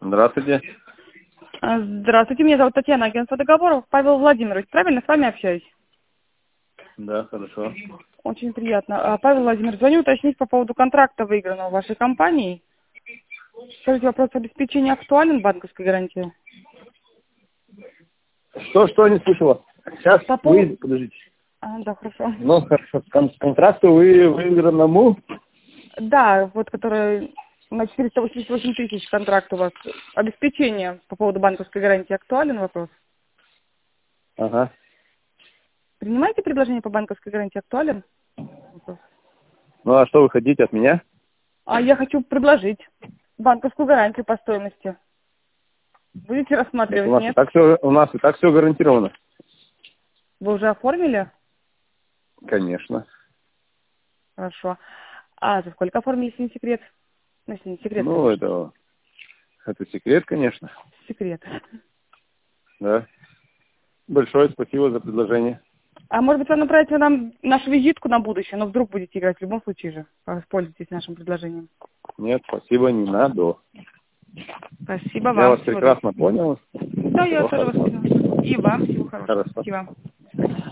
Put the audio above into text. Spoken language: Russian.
Здравствуйте. Здравствуйте, меня зовут Татьяна, агентство договоров. Павел Владимирович, правильно с вами общаюсь? Да, хорошо. Очень приятно. Павел Владимирович, звоню уточнить по поводу контракта, выигранного вашей компанией. Скажите, вопрос обеспечения актуален банковской гарантии? Что не слышала? Сейчас По поводу... вы, подождите. Да, хорошо. Ну, хорошо, с контракту вы выигранному? Да, вот который на 488 тысяч контракт у вас. Обеспечение по поводу банковской гарантии актуален вопрос? Ага. Принимаете предложение по банковской гарантии актуален? Вопрос. Ну, а что вы хотите от меня? Я хочу предложить банковскую гарантию по стоимости. Будете рассматривать, нет? У нас и так все гарантировано. Вы уже оформили? Конечно. Хорошо. А за сколько оформили, если не секрет? Ну, если не секрет, Ну, конечно. это секрет, конечно. Секрет. Да. Большое спасибо за предложение. А может быть, вы направите нам нашу визитку на будущее, но вдруг будете играть в любом случае же. Воспользуйтесь нашим предложением. Нет, спасибо, не надо. Спасибо Я вам. вас прекрасно понял. Да, я Всего тоже вас хорошего. поняла. И вам всего хорошего. Хорошо. Спасибо.